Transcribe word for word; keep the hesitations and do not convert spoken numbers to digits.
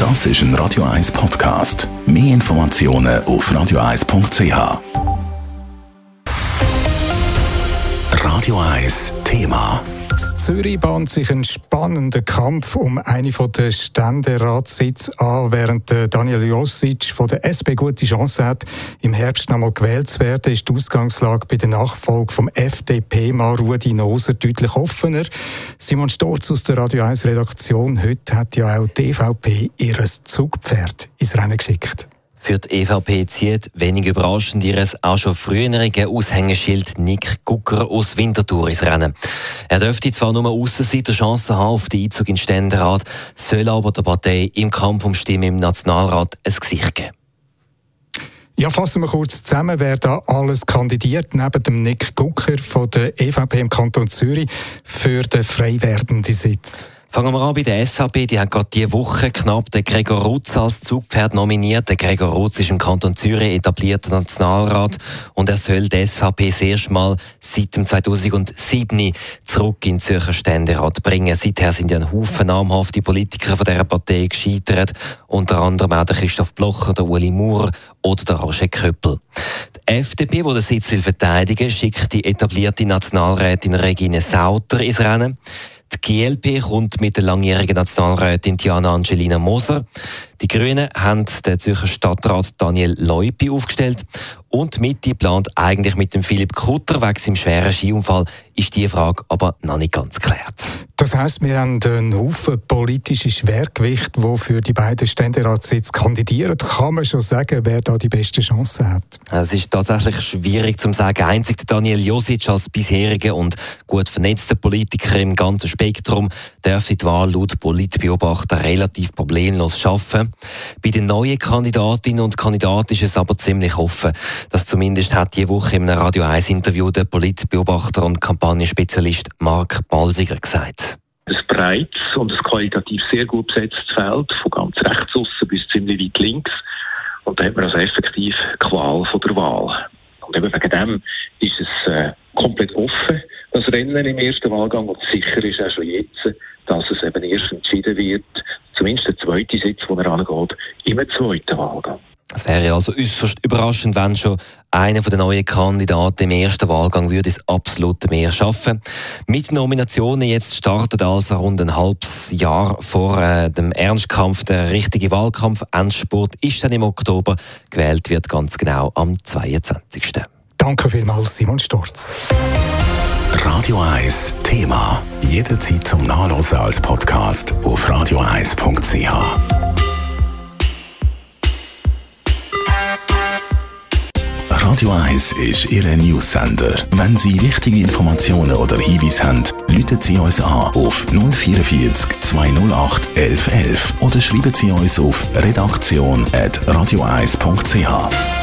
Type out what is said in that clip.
Das ist ein Radio eins Podcast. Mehr Informationen auf radio eins punkt c h. Radio eins Thema. In Zürich bahnt sich ein spannender Kampf um einen der Ständeratssitze an, während Daniel Josic von der S P gute Chancen hat, im Herbst noch einmal gewählt zu werden, ist die Ausgangslage bei der Nachfolge vom F D P-Mann Ruedi Noser deutlich offener. Simon Storz aus der Radio eins Redaktion. Heute hat ja auch die E V P ihr Zugpferd ins Rennen geschickt. Für die E V P zieht, wenig überraschend, ihres auch schon frühere Aushängeschild Nick Gucker aus Winterthur ins Rennen. Er dürfte zwar nur Aussenseiter-Chancen haben auf den Einzug in den Ständerat, soll aber der Partei im Kampf um Stimmen im Nationalrat ein Gesicht geben. Ja, fassen wir kurz zusammen, wer da alles kandidiert, neben dem Nick Gucker von der E V P im Kanton Zürich für den frei werdenden Sitz. Fangen wir an bei der S V P. Die hat gerade diese Woche knapp den Gregor Rutz als Zugpferd nominiert. Der Gregor Rutz ist im Kanton Zürich etablierter Nationalrat und er soll die S V P das erste Mal seit dem zweitausendsieben zurück in den Zürcher Ständerat bringen. Seither sind ja ein Haufen namhafte Politiker von dieser Partei gescheitert, unter anderem auch der Christoph Blocher, der Ueli Maurer oder der Roger Köppel. Die F D P, die den Sitz will verteidigen, schickt die etablierte Nationalrätin Regine Sauter ins Rennen. Die G L P kommt mit der langjährigen Nationalrätin Diana Angelina Moser. Die Grünen haben den Zürcher Stadtrat Daniel Leupi aufgestellt. Und die Mitte plant eigentlich mit dem Philipp Kutter wegen seinem schweren Skiunfall. Ist diese Frage aber noch nicht ganz geklärt. Das heisst, wir haben einen Haufen politische Schwergewicht, die für die beiden Ständeratssitze kandidieren. Kann man schon sagen, wer da die beste Chance hat? Es ist tatsächlich schwierig zu sagen. Einzig der Daniel Josic als bisheriger und gut vernetzter Politiker im ganzen Spektrum dürfte die Wahl laut Politbeobachter relativ problemlos schaffen. Bei den neuen Kandidatinnen und Kandidaten ist es aber ziemlich offen. Das zumindest hat diese Woche in einem Radio eins Interview der Politbeobachter und Kampagnenspezialist Marc Balsiger gesagt. Ein breites und ein qualitativ sehr gut besetztes Feld, von ganz rechts aussen bis ziemlich weit links. Und da hat man also effektiv Qual von der Wahl. Und eben wegen dem ist es äh, komplett offen, das Rennen im ersten Wahlgang. Und sicher ist auch schon jetzt, dass es eben erst entschieden wird, zumindest der zweite Sitz, wo er angeht, im zweiten Wahlgang. Es wäre also äußerst überraschend, wenn schon einer der neuen Kandidaten im ersten Wahlgang würde es absolut mehr schaffen. Mit Nominationen jetzt startet also rund ein halbes Jahr vor äh, dem Ernstkampf. Der richtige Wahlkampf Endspurt ist dann im Oktober. Gewählt wird ganz genau am zweiundzwanzigsten Danke vielmals, Simon Storz. Radio eins Thema. Jederzeit zum Nachlesen als Podcast auf radio eins punkt c h. Radio eins ist Ihr News-Sender. Wenn Sie wichtige Informationen oder Hinweise haben, rufen Sie uns an auf null vierundvierzig zweihundertacht elf elf oder schreiben Sie uns auf redaktion at radio eins punkt c h.